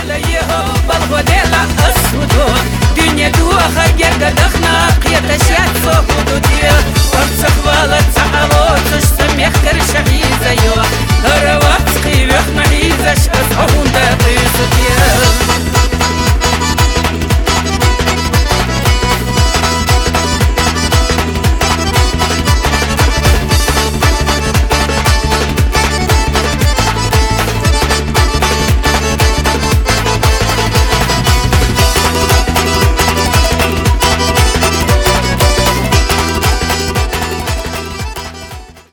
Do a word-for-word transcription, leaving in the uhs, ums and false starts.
عليه بالغديلا أسودو دنيا دوخة جرد دخنا قيت أشياء فوق ودودية أرسخ بالت سعلو